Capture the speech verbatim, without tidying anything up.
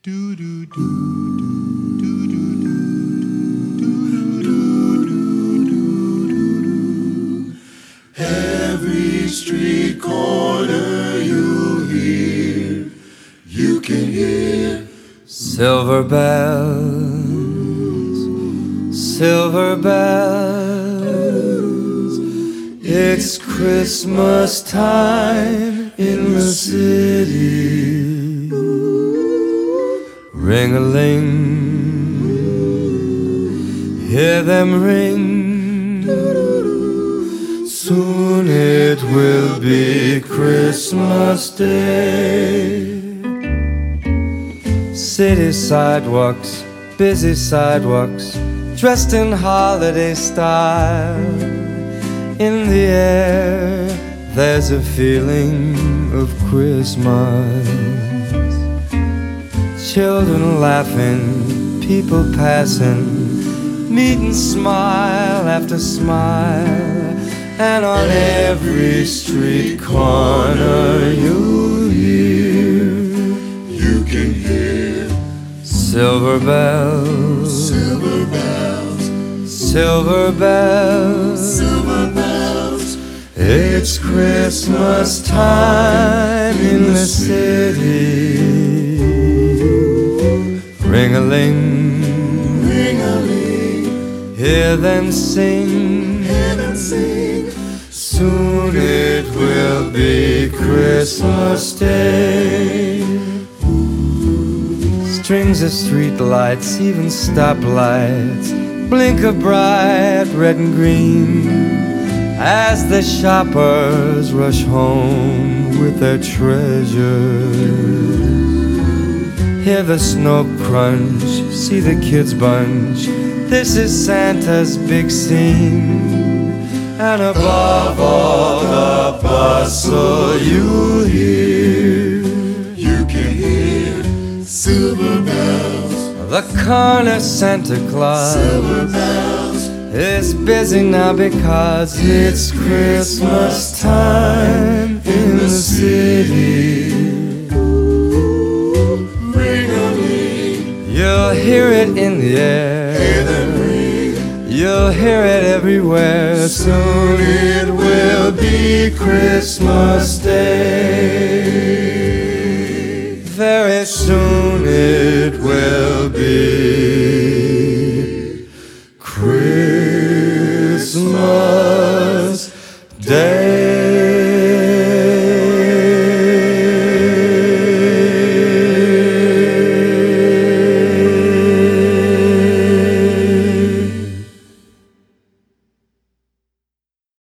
Every street corner you hear, you can hear silver bells, silver bells. It's Christmas time in the city. Ring-a-ling, hear them ring. Soon it will be Christmas Day. City sidewalks, busy sidewalks, dressed in holiday style. In the air, there's a feeling of Christmas. Children laughing, people passing, meet and smile after smile. And on every street corner you hear, you can hear silver bells, silver bells, silver bells, silver bells. It's Christmas time in the city. Ring-a-ling, ring-a-ling, hear them sing, hear them sing. Soon it will be Christmas Day. Strings of street lights, even stoplights, blink a bright red and green as the shoppers rush home with their treasures. Hear the snow crunch, see the kids bunch. This is Santa's big scene. And above all the bustle you hear, you can hear silver bells. The corner Santa Claus, silver bells, is busy now because it's Christmas time in the city. Ring-a-ling, You'll hear it in the air, hear them ring. you'll hear it everywhere. Soon it will be Christmas Day. Very soon it will be